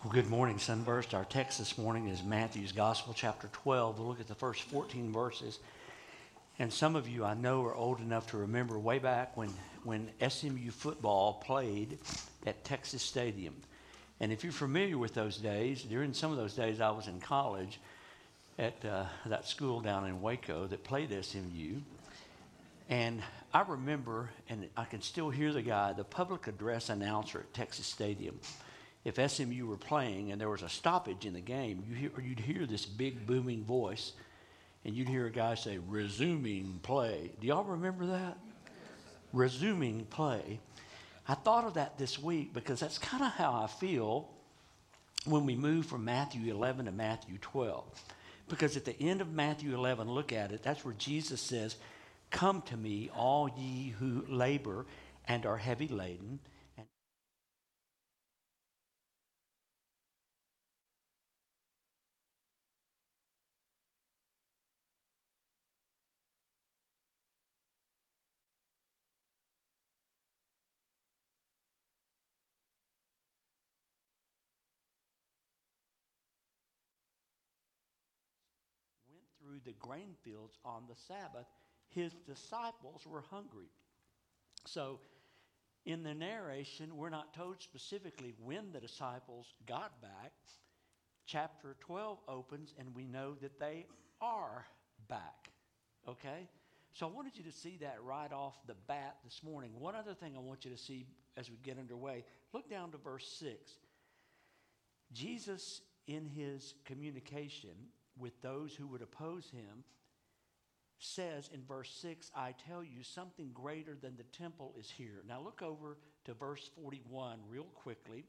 Well, good morning, Sunburst. Our text this morning is Matthew's Gospel, chapter 12. We'll look at the first 14 verses. And some of you I know are old enough to remember way back when SMU football played at Texas Stadium. And if you're familiar with those days, during some of those days I was in college at that school down in Waco that played SMU. And I remember, and I can still hear the public address announcer at Texas Stadium. If SMU were playing and there was a stoppage in the game, you'd hear this big booming voice, and you'd hear a guy say, "Resuming play." Do y'all remember that? Resuming play. I thought of that this week because that's kind of how I feel when we move from Matthew 11 to Matthew 12. Because at the end of Matthew 11, look at it, that's where Jesus says, "Come to me, all ye who labor and are heavy laden." Went through the grain fields on the Sabbath, his disciples were hungry. So in the narration, we're not told specifically when the disciples got back. Chapter 12 opens and we know that they are back. Okay? So I wanted you to see that right off the bat this morning. One other thing I want you to see as we get underway, look down to verse 6. Jesus, in his communication with those who would oppose him, says in verse 6, "I tell you, something greater than the temple is here." Now look over to verse 41 real quickly.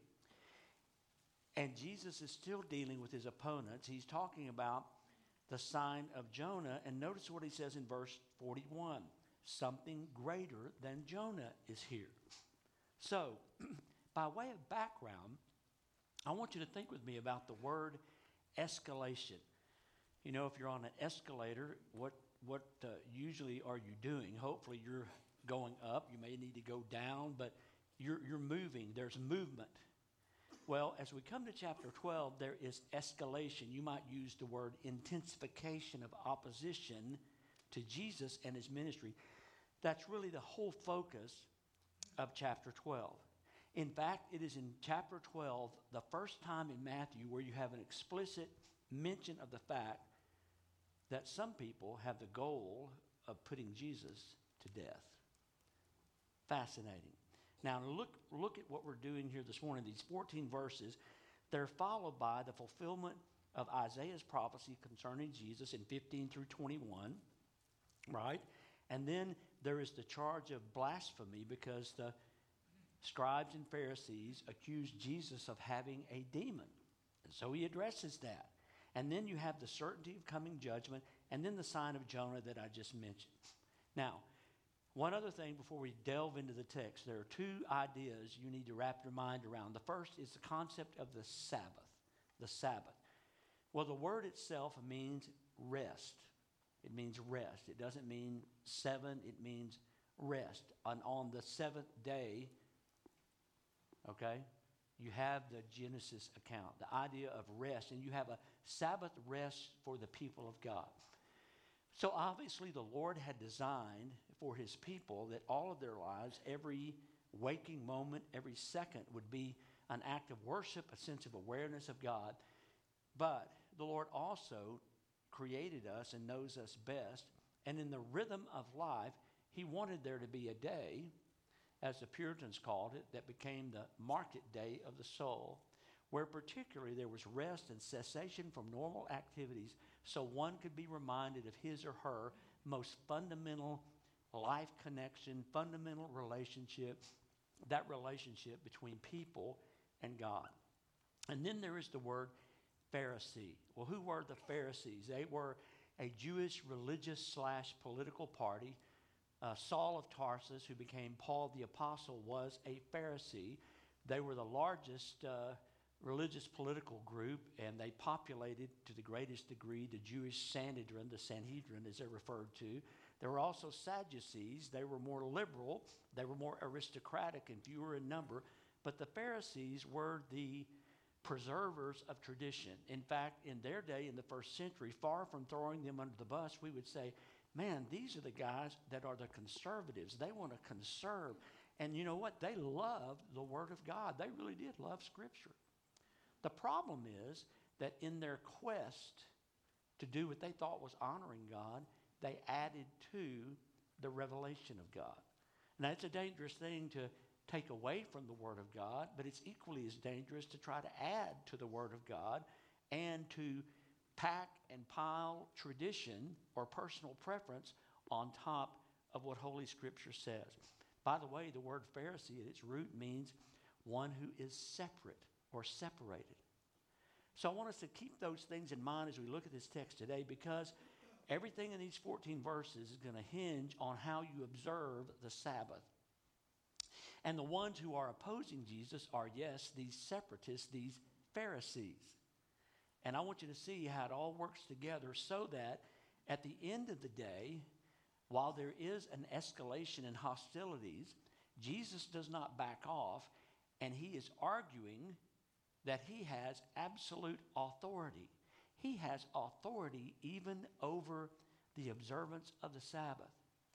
And Jesus is still dealing with his opponents. He's talking about the sign of Jonah. And notice what he says in verse 41. Something greater than Jonah is here. So, by way of background, I want you to think with me about the word escalation. You know, if you're on an escalator, what usually are you doing? Hopefully you're going up. You may need to go down, but you're moving. There's movement. Well, as we come to chapter 12, there is escalation. You might use the word intensification of opposition to Jesus and his ministry. That's really the whole focus of chapter 12. In fact, it is in chapter 12, the first time in Matthew where you have an explicit mention of the fact that some people have the goal of putting Jesus to death. Fascinating. Now look at what we're doing here this morning. These 14 verses, they're followed by the fulfillment of Isaiah's prophecy concerning Jesus in 15 through 21, right? And then there is the charge of blasphemy because the scribes and Pharisees accused Jesus of having a demon. And so he addresses that. And then you have the certainty of coming judgment, and then the sign of Jonah that I just mentioned. Now, one other thing before we delve into the text, there are two ideas you need to wrap your mind around. The first is the concept of the Sabbath. The Sabbath. Well, the word itself means rest. It means rest. It doesn't mean seven, it means rest. And on the seventh day, okay, you have the Genesis account, the idea of rest, and you have a Sabbath rest for the people of God. So obviously the Lord had designed for his people that all of their lives, every waking moment, every second would be an act of worship, a sense of awareness of God. But the Lord also created us and knows us best. And in the rhythm of life, he wanted there to be a day, as the Puritans called it, that became the market day of the soul, where particularly there was rest and cessation from normal activities so one could be reminded of his or her most fundamental life connection, fundamental relationship, that relationship between people and God. And then there is the word Pharisee. Well, who were the Pharisees? They were a Jewish religious / political party. Saul of Tarsus, who became Paul the Apostle, was a Pharisee. They were the largest religious political group, and they populated to the greatest degree the Jewish Sanhedrin, the Sanhedrin as they're referred to. There were also Sadducees. They were more liberal. They were more aristocratic and fewer in number. But the Pharisees were the preservers of tradition. In fact, in their day, in the first century, far from throwing them under the bus, we would say, man, these are the guys that are the conservatives. They want to conserve. And you know what? They loved the Word of God. They really did love Scripture. The problem is that in their quest to do what they thought was honoring God, they added to the revelation of God. Now, it's a dangerous thing to take away from the Word of God, but it's equally as dangerous to try to add to the Word of God and to pack and pile tradition or personal preference on top of what Holy Scripture says. By the way, the word Pharisee at its root means one who is separate or separated. So I want us to keep those things in mind as we look at this text today, because everything in these 14 verses is going to hinge on how you observe the Sabbath. And the ones who are opposing Jesus are, yes, these separatists, these Pharisees. And I want you to see how it all works together so that at the end of the day, while there is an escalation in hostilities, Jesus does not back off, and he is arguing that he has absolute authority. He has authority even over the observance of the Sabbath.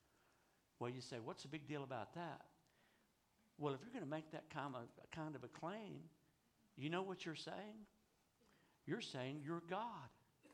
Well, you say, what's the big deal about that? Well, if you're going to make that kind of a claim, you know what you're saying? You're saying you're God.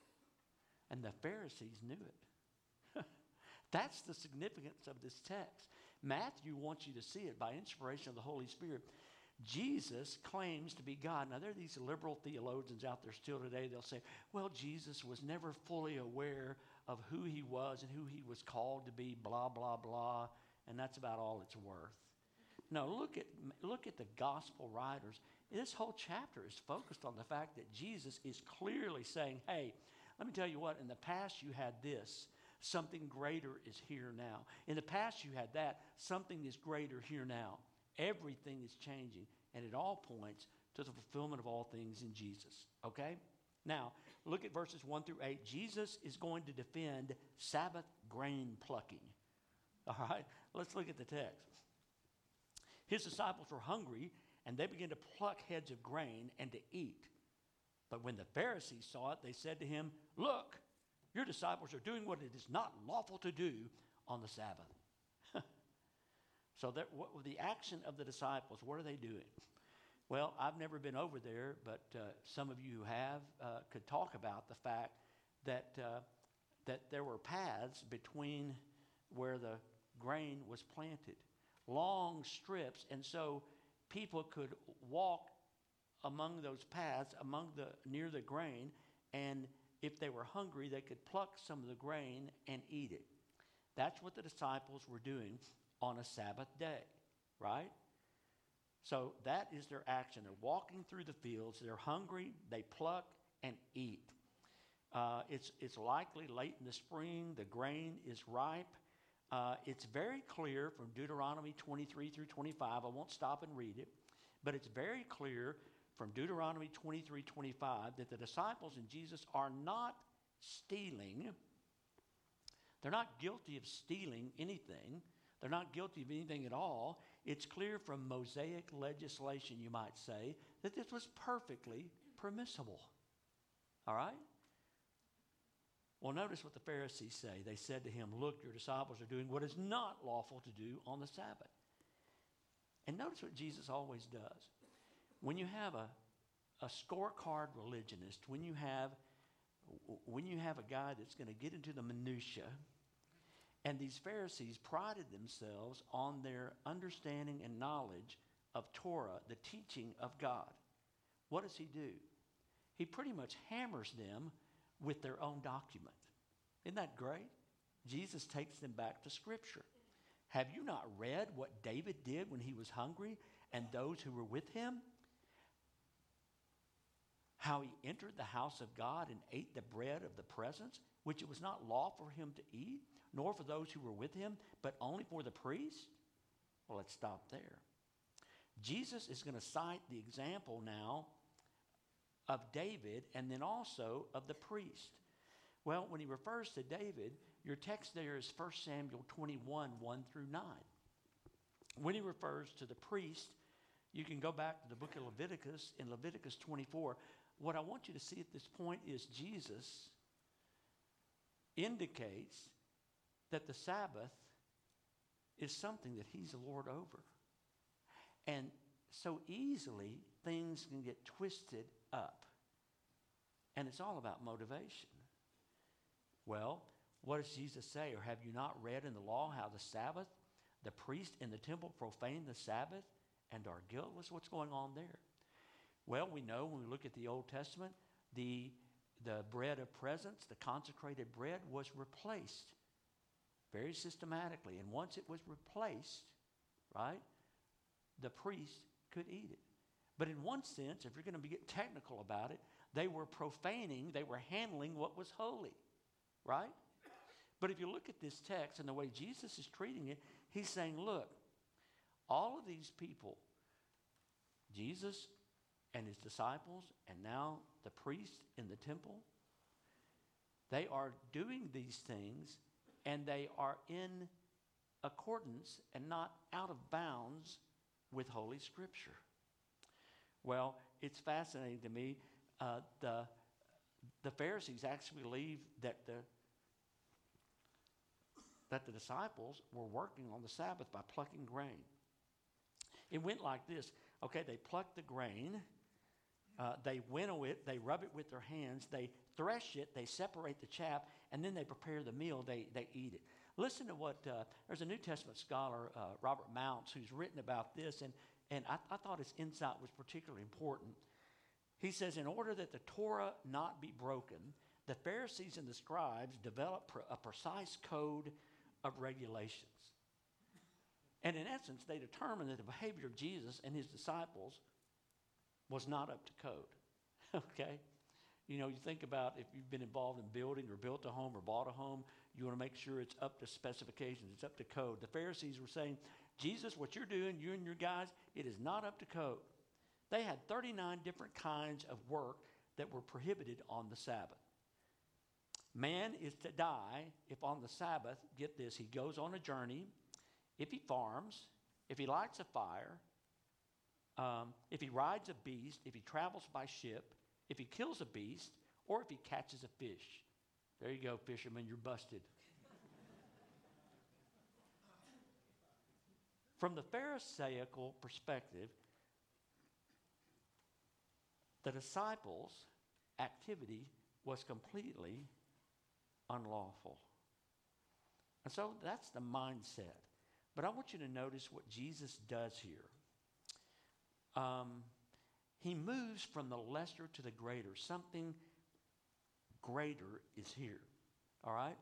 And the Pharisees knew it. That's the significance of this text. Matthew wants you to see it by inspiration of the Holy Spirit. Jesus claims to be God. Now, there are these liberal theologians out there still today. They'll say, well, Jesus was never fully aware of who he was and who he was called to be, blah, blah, blah, and that's about all it's worth. No, look at the gospel writers. This whole chapter is focused on the fact that Jesus is clearly saying, hey, let me tell you what, in the past you had this. Something greater is here now. In the past you had that. Something is greater here now. Everything is changing, and it all points to the fulfillment of all things in Jesus. Okay? Now, look at verses 1 through 8. Jesus is going to defend Sabbath grain plucking. All right? Let's look at the text. His disciples were hungry, and they began to pluck heads of grain and to eat. But when the Pharisees saw it, they said to him, look, your disciples are doing what it is not lawful to do on the Sabbath. So the action of the disciples, what are they doing? Well, I've never been over there, but some of you who have could talk about the fact that there were paths between where the grain was planted, long strips, and so people could walk among those paths, near the grain, and if they were hungry, they could pluck some of the grain and eat it. That's what the disciples were doing on a Sabbath day, right? So that is their action. They're walking through the fields. They're hungry. They pluck and eat. It's likely late in the spring. The grain is ripe. It's very clear from Deuteronomy 23 through 25. I won't stop and read it. But it's very clear from Deuteronomy 23:25 that the disciples and Jesus are not stealing. They're not guilty of stealing anything. They're not guilty of anything at all. It's clear from Mosaic legislation, you might say, that this was perfectly permissible. All right? Well, notice what the Pharisees say. They said to him, look, your disciples are doing what is not lawful to do on the Sabbath. And notice what Jesus always does. When you have a scorecard religionist, when you have a guy that's going to get into the minutia, and these Pharisees prided themselves on their understanding and knowledge of Torah, the teaching of God. What does he do? He pretty much hammers them with their own document. Isn't that great? Jesus takes them back to Scripture. Have you not read what David did when he was hungry and those who were with him? How he entered the house of God and ate the bread of the presence, which it was not lawful for him to eat, nor for those who were with him, but only for the priest? Well, let's stop there. Jesus is going to cite the example now of David and then also of the priest. Well, when he refers to David, your text there is 1 Samuel 21, 1 through 9. When he refers to the priest, You can go back to the book of Leviticus, in Leviticus 24. What I want you to see at this point is Jesus indicates that the Sabbath is something that he's the Lord over. And so easily things can get twisted up. And it's all about motivation. Well, what does Jesus say? Or have you not read in the law how the Sabbath, the priest in the temple profaned the Sabbath and are guiltless? What's going on there? Well, we know when we look at the Old Testament, the bread of presence, the consecrated bread, was replaced very systematically. And once it was replaced, right, the priest could eat it. But in one sense, if you're going to get technical about it, they were profaning, they were handling what was holy, right? But if you look at this text and the way Jesus is treating it, he's saying, look, all of these people, Jesus and his disciples, and now the priest in the temple, they are doing these things, and they are in accordance and not out of bounds with Holy Scripture. Well, it's fascinating to me. The Pharisees actually believed that the disciples were working on the Sabbath by plucking grain. It went like this. Okay, they pluck the grain, they winnow it, they rub it with their hands, they thresh it, they separate the chaff, and then they prepare the meal, they eat it. Listen to what, there's a New Testament scholar, Robert Mounts, who's written about this, and I thought his insight was particularly important. He says, in order that the Torah not be broken, the Pharisees and the scribes developed a precise code of regulations. And in essence, they determined that the behavior of Jesus and his disciples was not up to code. Okay? You know, you think about if you've been involved in building or built a home or bought a home, you want to make sure it's up to specifications, it's up to code. The Pharisees were saying, Jesus, what you're doing, you and your guys, it is not up to code. They had 39 different kinds of work that were prohibited on the Sabbath. Man is to die if on the Sabbath, get this, he goes on a journey, if he farms, if he lights a fire, if he rides a beast, if he travels by ship, if he kills a beast, or if he catches a fish. There you go, fishermen, you're busted. From the Pharisaical perspective, the disciples' activity was completely unlawful. And so that's the mindset. But I want you to notice what Jesus does here. He moves from the lesser to the greater. Something greater is here. All right?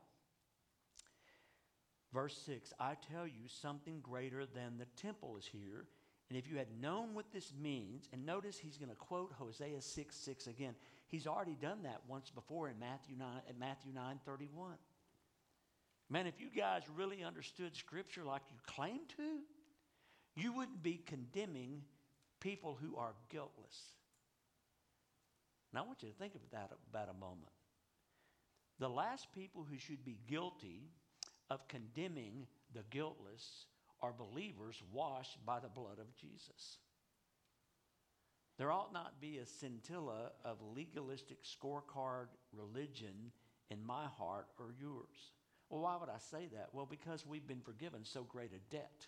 Verse 6, I tell you, something greater than the temple is here. And if you had known what this means, and notice he's going to quote Hosea 6:6 again. He's already done that once before in Matthew 9:31. Man, if you guys really understood Scripture like you claim to, you wouldn't be condemning people who are guiltless. Now, I want you to think of that about a moment. The last people who should be guilty of condemning the guiltless are believers washed by the blood of Jesus. There ought not be a scintilla of legalistic scorecard religion in my heart or yours. Well, why would I say that? Well, because we've been forgiven so great a debt.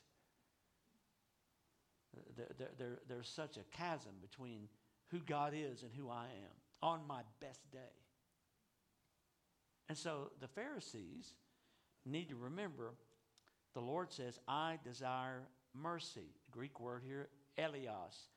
There's such a chasm between who God is and who I am on my best day. And so the Pharisees need to remember the Lord says, I desire mercy. The Greek word here, elios.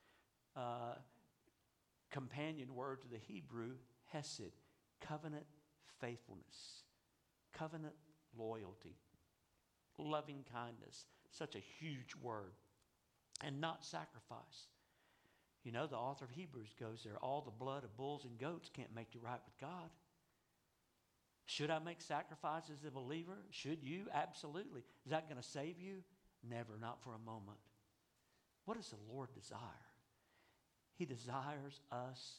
Companion word to the Hebrew, hesed. Covenant faithfulness. Covenant loyalty. Loving kindness. Such a huge word. And not sacrifice. You know, the author of Hebrews goes there, all the blood of bulls and goats can't make you right with God. Should I make sacrifices as a believer? Should you? Absolutely. Is that going to save you? Never, not for a moment. What does the Lord desire? He desires us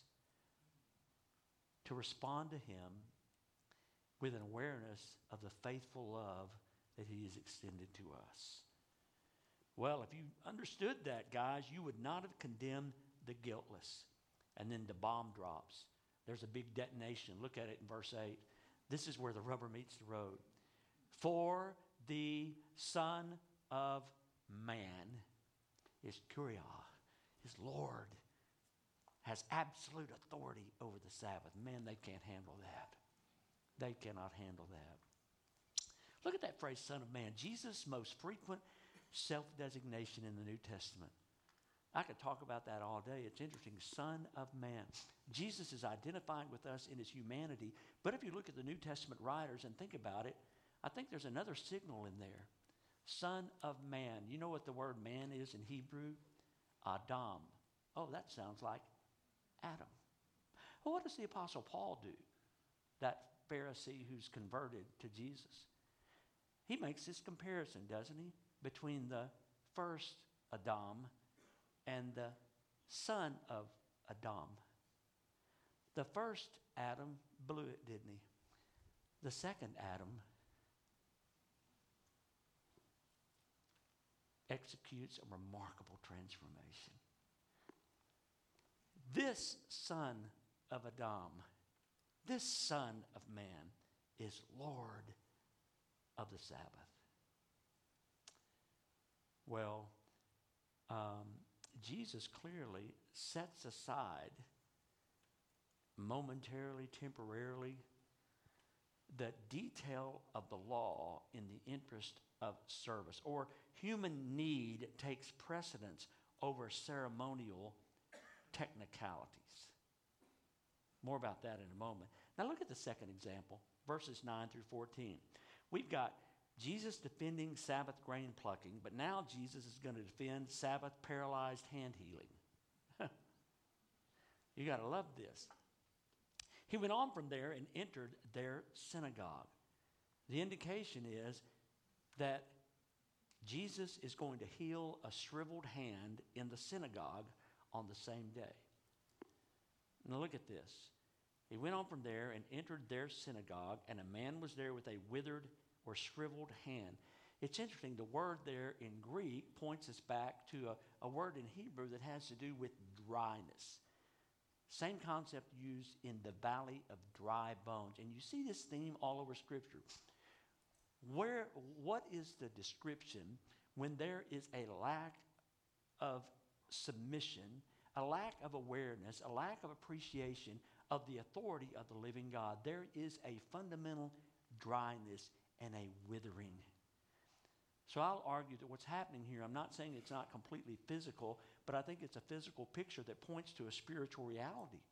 to respond to Him with an awareness of the faithful love that He has extended to us. Well, if you understood that, guys, you would not have condemned the guiltless. And then the bomb drops. There's a big detonation. Look at it in verse 8. This is where the rubber meets the road. For the Son of Man is Kuriah, his Lord, has absolute authority over the Sabbath. Man, they can't handle that. They cannot handle that. Look at that phrase, Son of Man. Jesus' most frequent self-designation in the New Testament. I could talk about that all day. It's interesting. Son of Man. Jesus is identifying with us in his humanity. But if you look at the New Testament writers and think about it, I think there's another signal in there. Son of Man. You know what the word man is in Hebrew? Adam. Oh, that sounds like Adam. Well, what does the Apostle Paul do? That Pharisee who's converted to Jesus. He makes this comparison, doesn't he? Between the first Adam and the son of Adam. The first Adam blew it, didn't he? The second Adam executes a remarkable transformation. This son of Adam, this Son of Man, is Lord of the Sabbath. Well, Jesus clearly sets aside momentarily, temporarily, the detail of the law in the interest of service, or human need takes precedence over ceremonial technicalities. More about that in a moment. Now look at the second example, verses 9 through 14. We've got Jesus defending Sabbath grain plucking, but now Jesus is going to defend Sabbath paralyzed hand healing. You got to love this. He went on from there and entered their synagogue. The indication is that Jesus is going to heal a shriveled hand in the synagogue on the same day. Now look at this. He went on from there and entered their synagogue, and a man was there with a withered or shriveled hand. It's interesting, the word there in Greek points us back to a word in Hebrew that has to do with dryness. Same concept used in the valley of dry bones. And you see this theme all over Scripture. What is the description when there is a lack of submission, a lack of awareness, a lack of appreciation of the authority of the living God? There is a fundamental dryness and a withering. So I'll argue that what's happening here, I'm not saying it's not completely physical, but I think it's a physical picture that points to a spiritual reality.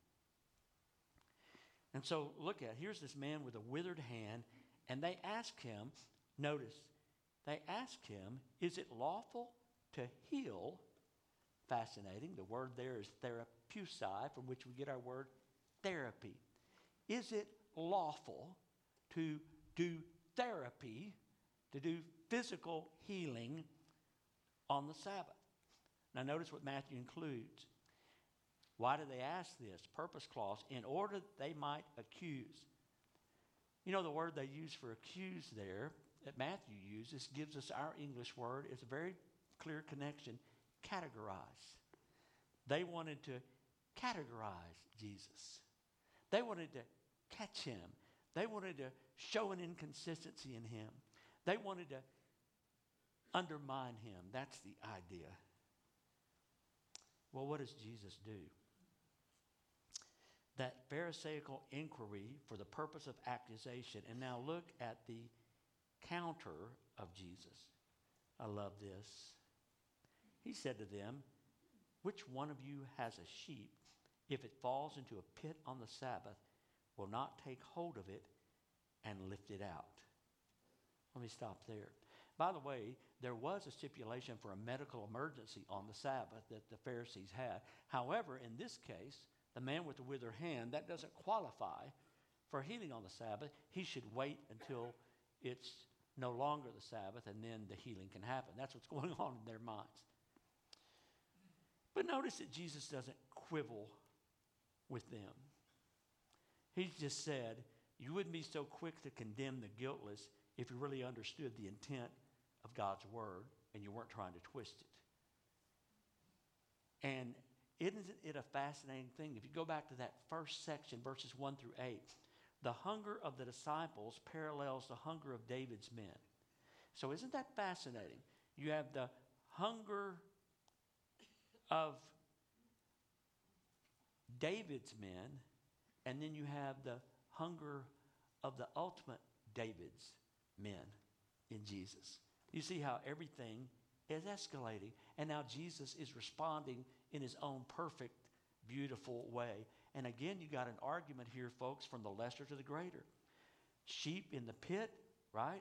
And so look at, here's this man with a withered hand, and they ask him, notice, they ask him, is it lawful to heal? Fascinating. The word there is therapeusi, from which we get our word therapy. Is it lawful to do therapy, to do physical healing on the Sabbath? Now notice what Matthew includes. Why do they ask this? Purpose clause, in order that they might accuse. You know, the word they use for accuse there, that Matthew uses, gives us our English word. It's a very clear connection. Categorize. They wanted to categorize Jesus. They wanted to catch him. They wanted to show an inconsistency in him. They wanted to undermine him. That's the idea. Well, what does Jesus do? That Pharisaical inquiry for the purpose of accusation. And now look at the counter of Jesus. I love this. He said to them, which one of you has a sheep, if it falls into a pit on the Sabbath, will not take hold of it and lift it out? Let me stop there. By the way, there was a stipulation for a medical emergency on the Sabbath that the Pharisees had. However, in this case, the man with the withered hand, that doesn't qualify for healing on the Sabbath. He should wait until it's no longer the Sabbath, and then the healing can happen. That's what's going on in their minds. But notice that Jesus doesn't quibble with them. He just said, you wouldn't be so quick to condemn the guiltless if you really understood the intent of God's word. and you weren't trying to twist it. And isn't it a fascinating thing? If you go back to that first section, verses 1 through 8, the hunger of the disciples parallels the hunger of David's men. So isn't that fascinating? You have the hunger of David's men, and then you have the hunger of the ultimate David's men in Jesus. You see how everything is escalating, and now Jesus is responding in his own perfect, beautiful way. And again, you got an argument here, folks, from the lesser to the greater. Sheep in the pit, right?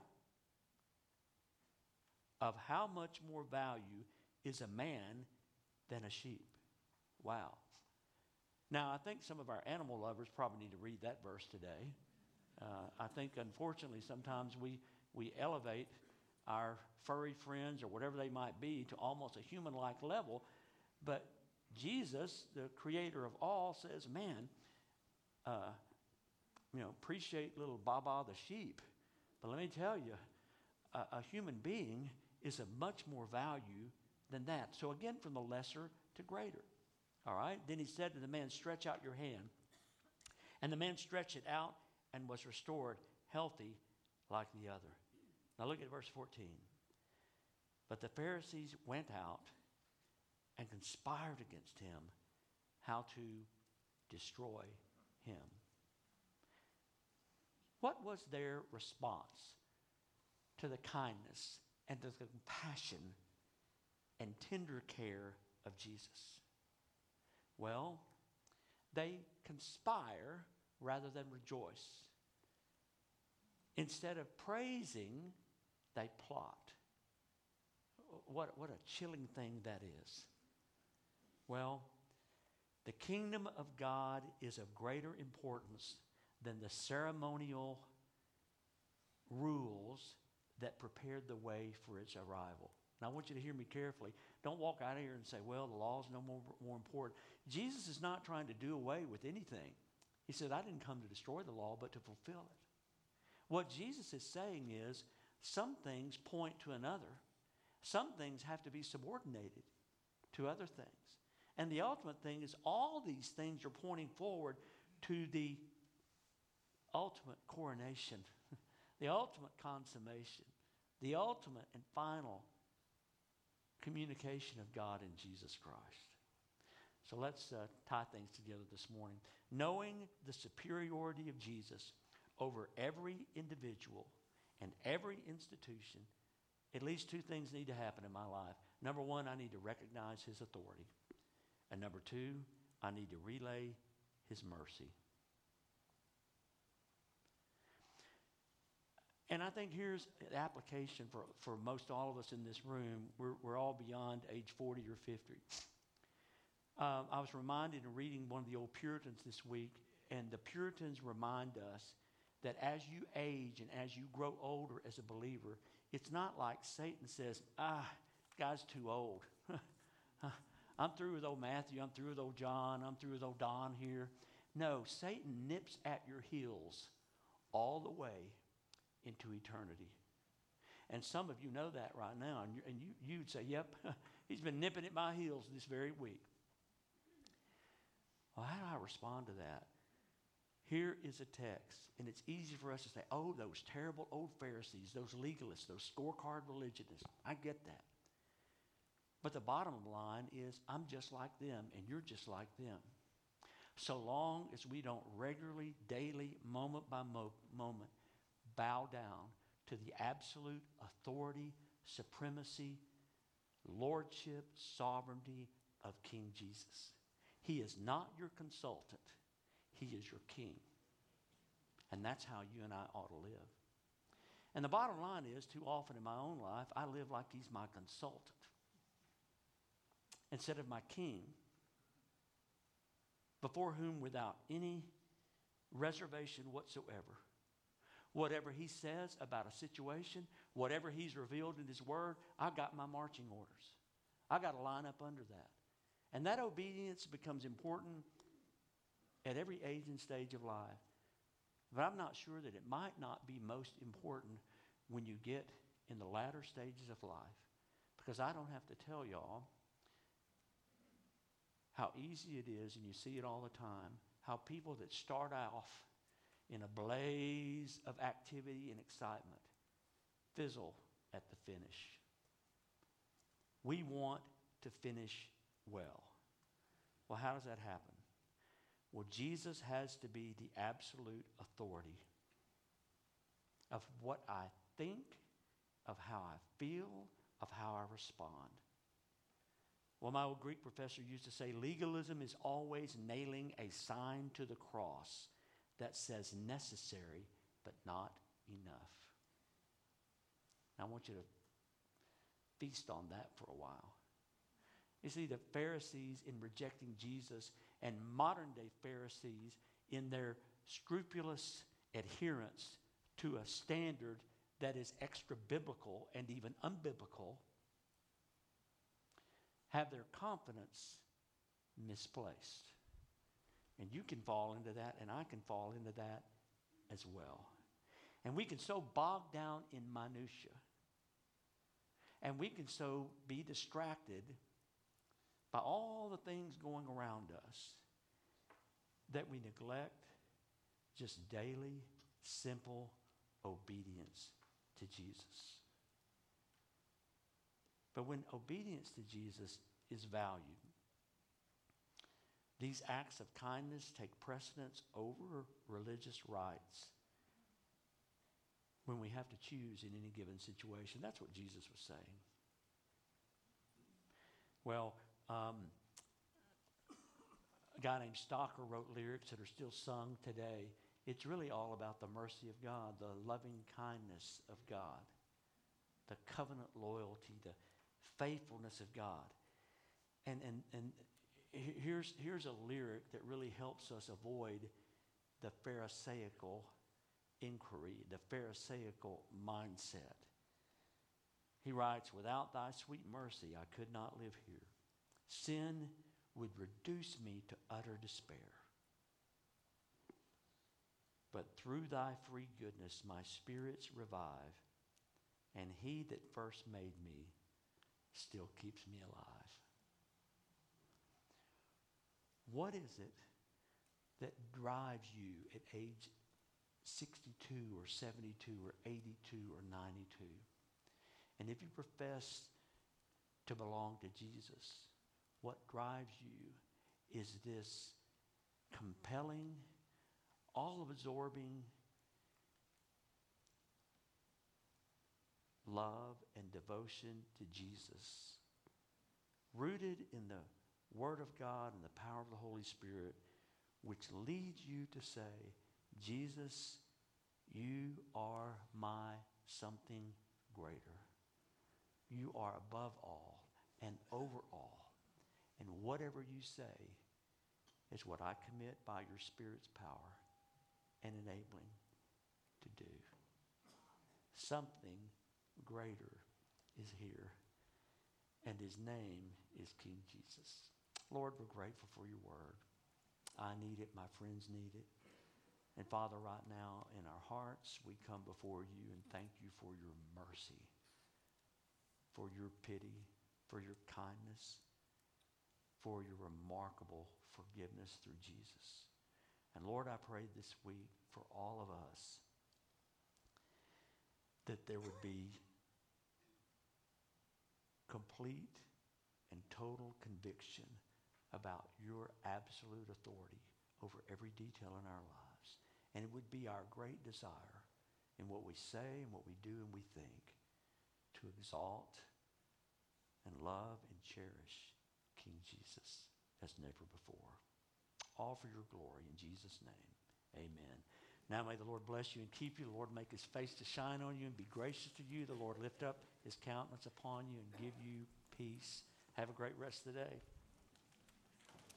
Of how much more value is a man than a sheep? Wow. Now, I think some of our animal lovers probably need to read that verse today. I think, unfortunately, sometimes we elevate our furry friends or whatever they might be to almost a human-like level. But Jesus, the creator of all, says, man, appreciate little Baba the sheep. But let me tell you, a human being is of much more value than that. So again, from the lesser to greater. All right? Then he said to the man, stretch out your hand. And the man stretched it out and was restored, healthy like the other. Now look at verse 14. But the Pharisees went out and conspired against him how to destroy him. What was their response to the kindness and to the compassion and tender care of Jesus? Well, they conspire rather than rejoice. Instead of praising, they plot. What a chilling thing that is. Well, the kingdom of God is of greater importance than the ceremonial rules that prepared the way for its arrival. Now, I want you to hear me carefully. Don't walk out of here and say, well, the law is no more important. Jesus is not trying to do away with anything. He said, I didn't come to destroy the law, but to fulfill it. What Jesus is saying is, some things point to another. Some things have to be subordinated to other things. And the ultimate thing is all these things are pointing forward to the ultimate coronation, the ultimate consummation, the ultimate and final communication of God in Jesus Christ. So let's tie things together this morning. Knowing the superiority of Jesus over every individual and every institution, at least two things need to happen in my life. Number one, I need to recognize his authority. And number two, I need to relay his mercy. And I think here's an application for most all of us in this room. We're all beyond age 40 or 50. I was reminded in reading one of the old Puritans this week, and the Puritans remind us that as you age and as you grow older as a believer, it's not like Satan says, guy's too old. I'm through with old Matthew, I'm through with old John, I'm through with old Don here. No, Satan nips at your heels all the way into eternity. And some of you know that right now, and you'd say, yep, he's been nipping at my heels this very week. Well, how do I respond to that? Here is a text, and it's easy for us to say, oh, those terrible old Pharisees, those legalists, those scorecard religionists. I get that. But the bottom line is, I'm just like them, and you're just like them. So long as we don't regularly, daily, moment by moment, bow down to the absolute authority, supremacy, lordship, sovereignty of King Jesus. He is not your consultant. He is your king. And that's how you and I ought to live. And the bottom line is, too often in my own life, I live like he's my consultant instead of my king, before whom, without any reservation whatsoever, whatever he says about a situation, whatever he's revealed in his word, I got my marching orders. I got to line up under that. And that obedience becomes important at every age and stage of life. But I'm not sure that it might not be most important when you get in the latter stages of life. Because I don't have to tell y'all how easy it is, and you see it all the time, how people that start off in a blaze of activity and excitement fizzle at the finish. We want to finish well. Well, how does that happen? Well, Jesus has to be the absolute authority of what I think, of how I feel, of how I respond. Well, my old Greek professor used to say, legalism is always nailing a sign to the cross that says necessary but not enough. I want you to feast on that for a while. You see, the Pharisees in rejecting Jesus and modern day Pharisees in their scrupulous adherence to a standard that is extra biblical and even unbiblical have their confidence misplaced. And you can fall into that, and I can fall into that as well. And we can so bog down in minutia, and we can so be distracted by all the things going around us that we neglect just daily, simple obedience to Jesus. But when obedience to Jesus is valued, these acts of kindness take precedence over religious rites when we have to choose in any given situation. That's what Jesus was saying. Well, a guy named Stocker wrote lyrics that are still sung today. It's really all about the mercy of God, the loving kindness of God, the covenant loyalty, the faithfulness of God. And here's a lyric that really helps us avoid the Pharisaical inquiry, the Pharisaical mindset. He writes, without thy sweet mercy, I could not live here. Sin would reduce me to utter despair. But through thy free goodness, my spirits revive, and he that first made me still keeps me alive. What is it that drives you at age 62 or 72 or 82 or 92? And if you profess to belong to Jesus, what drives you is this compelling, all-absorbing love and devotion to Jesus, rooted in the Word of God and the power of the Holy Spirit, which leads you to say, Jesus, you are my something greater. You are above all and over all. And whatever you say is what I commit by your Spirit's power and enabling to do. Something greater is here, and his name is King Jesus. Lord, we're grateful for your word. I need it. My friends need it. And Father, right now in our hearts, we come before you and thank you for your mercy, for your pity, for your kindness, for your remarkable forgiveness through Jesus. And Lord, I pray this week for all of us that there would be complete and total conviction about your absolute authority over every detail in our lives. And it would be our great desire in what we say and what we do and we think to exalt and love and cherish King Jesus as never before. All for your glory in Jesus' name. Amen. Now may the Lord bless you and keep you. The Lord make his face to shine on you and be gracious to you. The Lord lift up his countenance upon you and give you peace. Have a great rest of the day.